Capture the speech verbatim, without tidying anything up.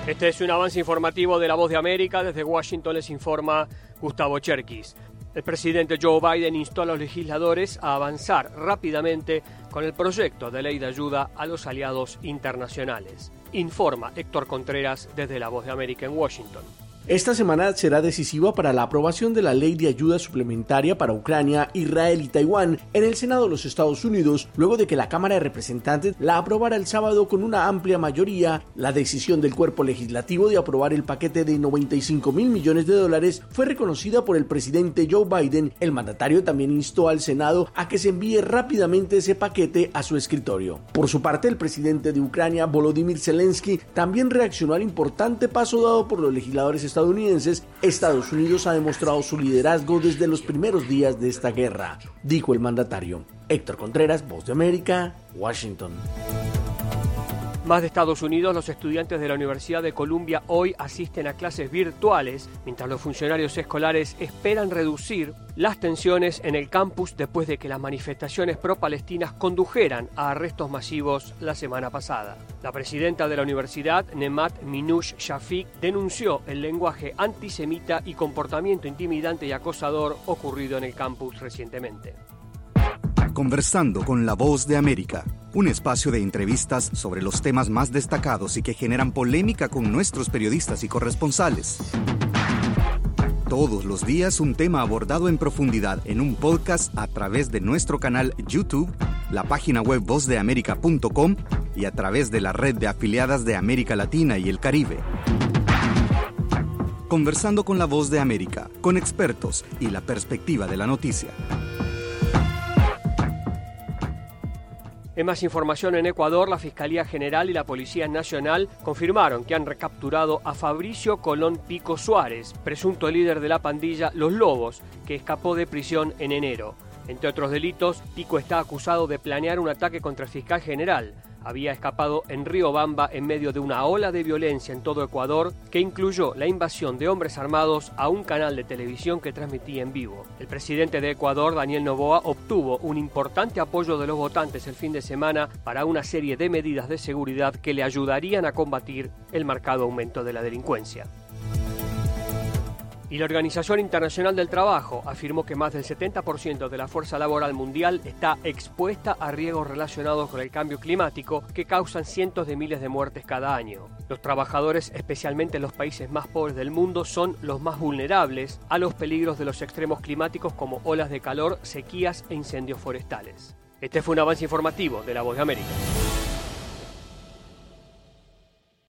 Este es un avance informativo de La Voz de América. Desde Washington les informa Gustavo Cherkis. El presidente Joe Biden instó a los legisladores a avanzar rápidamente con el proyecto de ley de ayuda a los aliados internacionales. Informa Héctor Contreras desde La Voz de América en Washington. Esta semana será decisiva para la aprobación de la ley de ayuda suplementaria para Ucrania, Israel y Taiwán en el Senado de los Estados Unidos, luego de que la Cámara de Representantes la aprobara el sábado con una amplia mayoría. La decisión del cuerpo legislativo de aprobar el paquete de noventa y cinco mil millones de dólares fue reconocida por el presidente Joe Biden. El mandatario también instó al Senado a que se envíe rápidamente ese paquete a su escritorio. Por su parte, el presidente de Ucrania, Volodymyr Zelensky, también reaccionó al importante paso dado por los legisladores estadounidenses. estadounidenses, Estados Unidos ha demostrado su liderazgo desde los primeros días de esta guerra, dijo el mandatario. Héctor Contreras, Voz de América, Washington. Más de Estados Unidos, los estudiantes de la Universidad de Columbia hoy asisten a clases virtuales, mientras los funcionarios escolares esperan reducir las tensiones en el campus después de que las manifestaciones pro-palestinas condujeran a arrestos masivos la semana pasada. La presidenta de la universidad, Nemat Minush Shafik, denunció el lenguaje antisemita y comportamiento intimidante y acosador ocurrido en el campus recientemente. Conversando con La Voz de América, un espacio de entrevistas sobre los temas más destacados y que generan polémica con nuestros periodistas y corresponsales. Todos los días un tema abordado en profundidad en un podcast a través de nuestro canal YouTube, la página web voz de américa punto com y a través de la red de afiliadas de América Latina y el Caribe. Conversando con La Voz de América, con expertos y la perspectiva de la noticia. En más información, en Ecuador, la Fiscalía General y la Policía Nacional confirmaron que han recapturado a Fabricio Colón Pico Suárez, presunto líder de la pandilla Los Lobos, que escapó de prisión en enero. Entre otros delitos, Pico está acusado de planear un ataque contra el fiscal general. Había escapado en Riobamba en medio de una ola de violencia en todo Ecuador que incluyó la invasión de hombres armados a un canal de televisión que transmitía en vivo. El presidente de Ecuador, Daniel Noboa, obtuvo un importante apoyo de los votantes el fin de semana para una serie de medidas de seguridad que le ayudarían a combatir el marcado aumento de la delincuencia. Y la Organización Internacional del Trabajo afirmó que más del setenta por ciento de la fuerza laboral mundial está expuesta a riesgos relacionados con el cambio climático que causan cientos de miles de muertes cada año. Los trabajadores, especialmente en los países más pobres del mundo, son los más vulnerables a los peligros de los extremos climáticos como olas de calor, sequías e incendios forestales. Este fue un avance informativo de La Voz de América.